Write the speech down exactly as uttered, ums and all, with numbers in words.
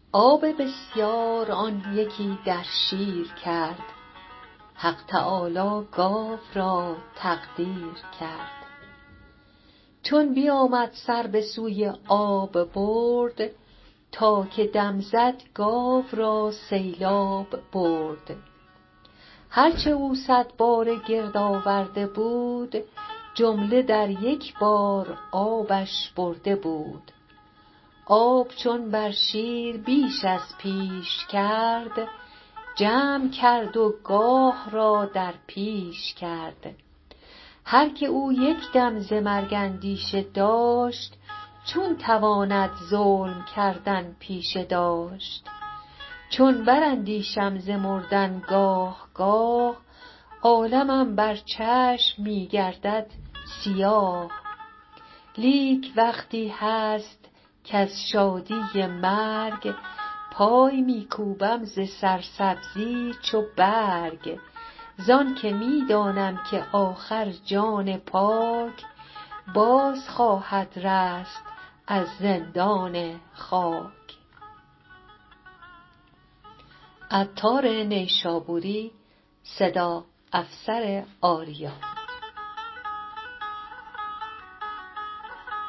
آب بسیار آن یکی در شیر کرد، حق تعالی گاو را تقدیر کرد. چون بیامد سر به سوی آب برد، تا که دم زد گاو را سیلاب برد. هرچه او صد باره گرد آورده بود، جمله در یک بار آبش برده بود. آب چون بر شیر بیش از پیش کرد، جمع کرد و گاه را در پیش کرد. هر که او یک دم ز مرگ اندیشه داشت، چون تواند ظلم کردن پیشه داشت. چون براندیشم ز مردن گاه گاه، عالمم بر چشم می گردد سیاه. لیک وقتی هست کز شادی مرگ، پای می کوبم ز سرسبزی چو برگ. زان که می دانم که آخر جان پاک، باز خواهد رست از زندان خاک. عطار نیشابوری، صدا افسر آریا.